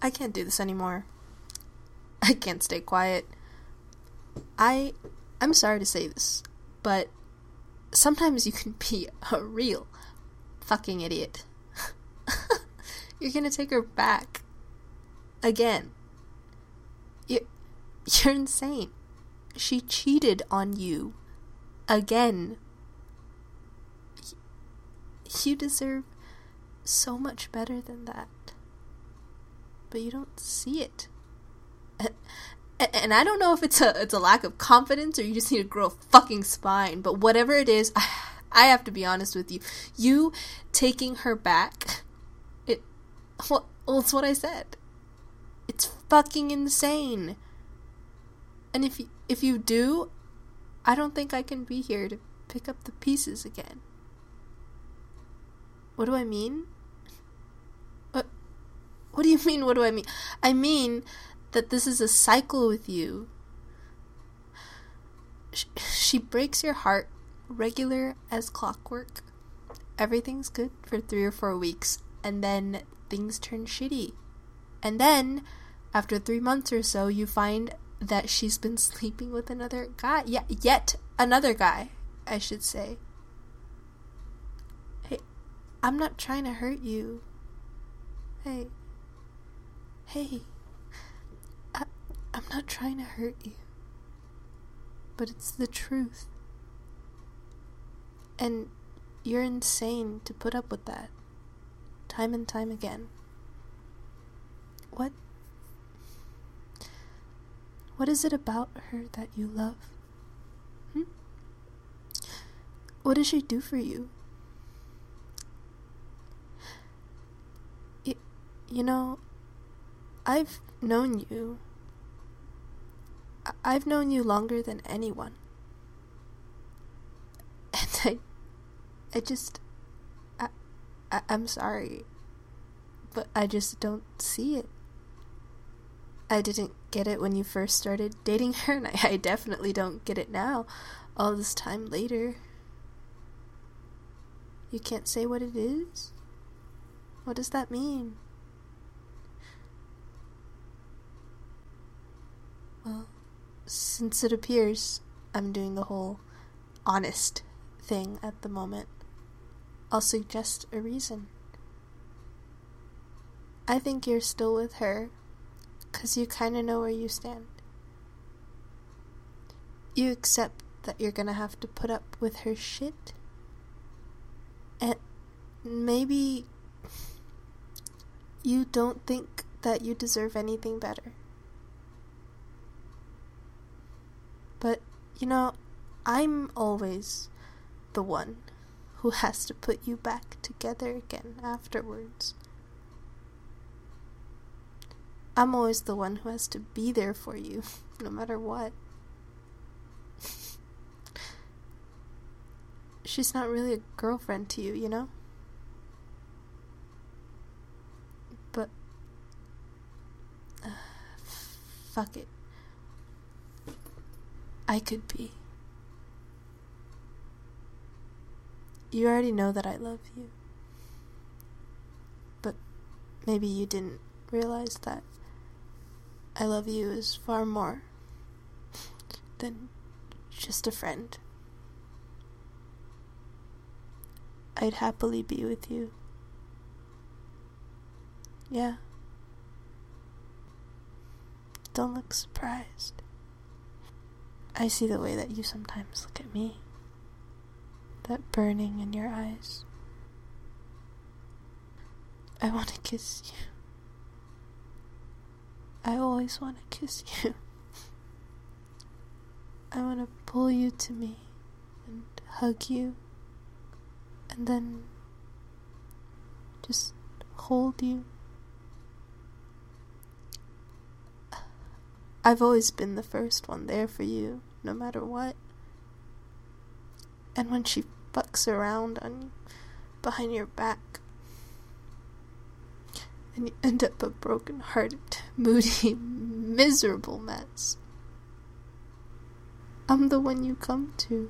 I can't do this anymore. I can't stay quiet. I'm sorry to say this, but sometimes you can be a real fucking idiot. You're gonna take her back. Again. You're insane. She cheated on you. Again. You deserve so much better than that. But you don't see it. And I don't know if it's a lack of confidence or you just need to grow a fucking spine, but whatever it is, I have to be honest with you. You taking her back, well, it's what I said. It's fucking insane. And if you do, I don't think I can be here to pick up the pieces again. What do I mean? What do you mean, what do I mean? I mean that this is a cycle with you. She breaks your heart regular as clockwork. Everything's good for 3 or 4 weeks, and then things turn shitty. And then, after 3 months or so, you find that she's been sleeping with another guy. Yeah, yet another guy, I should say. Hey, I'm not trying to hurt you. Hey, I'm not trying to hurt you. But it's the truth. And you're insane to put up with that. Time and time again. What is it about her that you love? What does she do for you? You know, I've known you. I've known you longer than anyone. And I'm sorry, but I just don't see it. I didn't get it when you first started dating her, and I definitely don't get it now, all this time later. You can't say what it is? What does that mean? Well, since it appears I'm doing the whole honest thing at the moment, I'll suggest a reason. I think you're still with her, 'cause you kinda know where you stand. You accept that you're gonna have to put up with her shit, and maybe you don't think that you deserve anything better. But, you know, I'm always the one who has to put you back together again afterwards. I'm always the one who has to be there for you, no matter what. She's not really a girlfriend to you, you know? But, fuck it. I could be. You already know that I love you. But maybe you didn't realize that I love you is far more than just a friend. I'd happily be with you. Yeah. Don't look surprised. I see the way that you sometimes look at me. That burning in your eyes. I want to kiss you. I always want to kiss you. I want to pull you to me and hug you. And then just hold you. I've always been the first one there for you, no matter what. And when she fucks around on you, behind your back, and you end up a broken-hearted, moody, miserable mess, I'm the one you come to.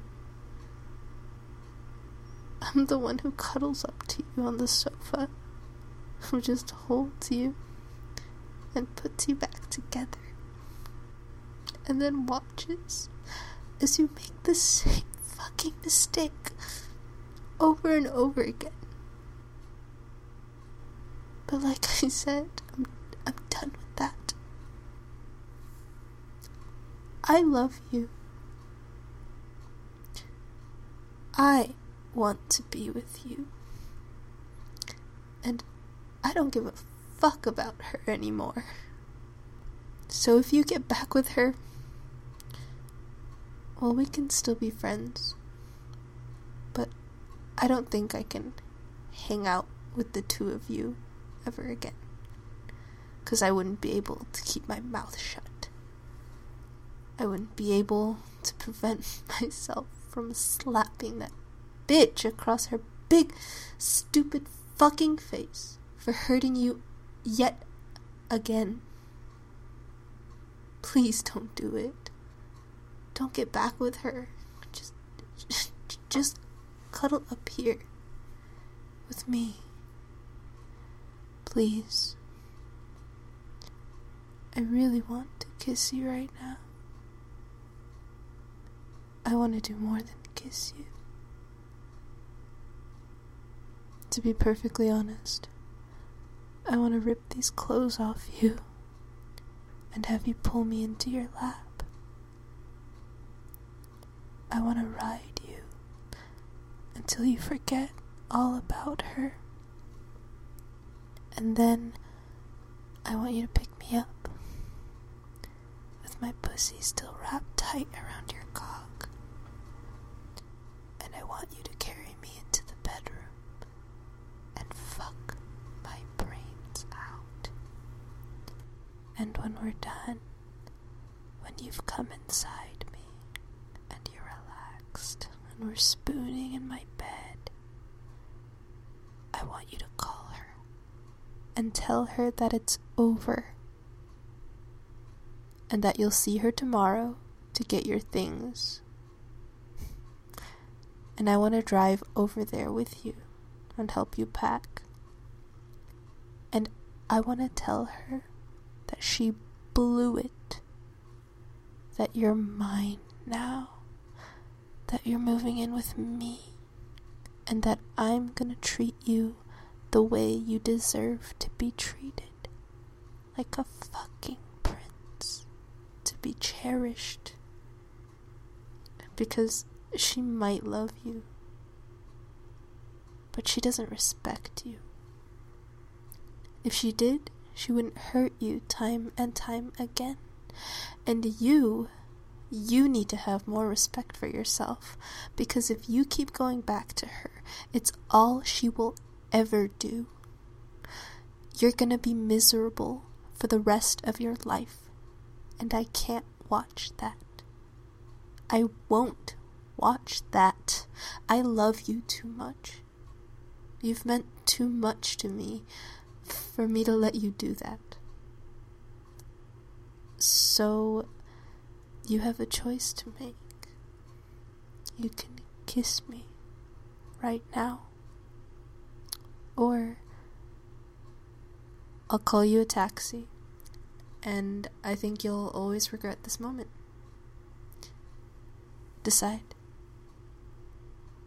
I'm the one who cuddles up to you on the sofa, who just holds you and puts you back together, and then watches as you make the same fucking mistake over and over again. But like I said, I'm done with that. I love you. I want to be with you. And I don't give a fuck about her anymore. So if you get back with her, well, we can still be friends. But I don't think I can hang out with the two of you ever again. 'Cause I wouldn't be able to keep my mouth shut. I wouldn't be able to prevent myself from slapping that bitch across her big, stupid fucking face for hurting you yet again. Please don't do it. Don't get back with her. Just cuddle up here with me. Please. I really want to kiss you right now. I want to do more than kiss you. To be perfectly honest, I want to rip these clothes off you and have you pull me into your lap. I want to ride you until you forget all about her. And then I want you to pick me up with my pussy still wrapped tight around your cock. And I want you to carry me into the bedroom and fuck my brains out. And when we're done, when you've come inside me and you're relaxed and we're spooning in my bed, I want you to call her and tell her that it's over and that you'll see her tomorrow to get your things. And I want to drive over there with you and help you pack. And I want to tell her that she blew it, that you're mine now, that you're moving in with me, and that I'm gonna treat you the way you deserve to be treated, like a fucking prince, to be cherished, because she might love you, but she doesn't respect you. If she did, she wouldn't hurt you time and time again. And you need to have more respect for yourself, because if you keep going back to her, it's all she will ever do. You're gonna be miserable for the rest of your life, and I can't watch that. I won't watch that. I love you too much. You've meant too much to me for me to let you do that. So you have a choice to make. You can kiss me right now, or I'll call you a taxi, and I think you'll always regret this moment. Decide.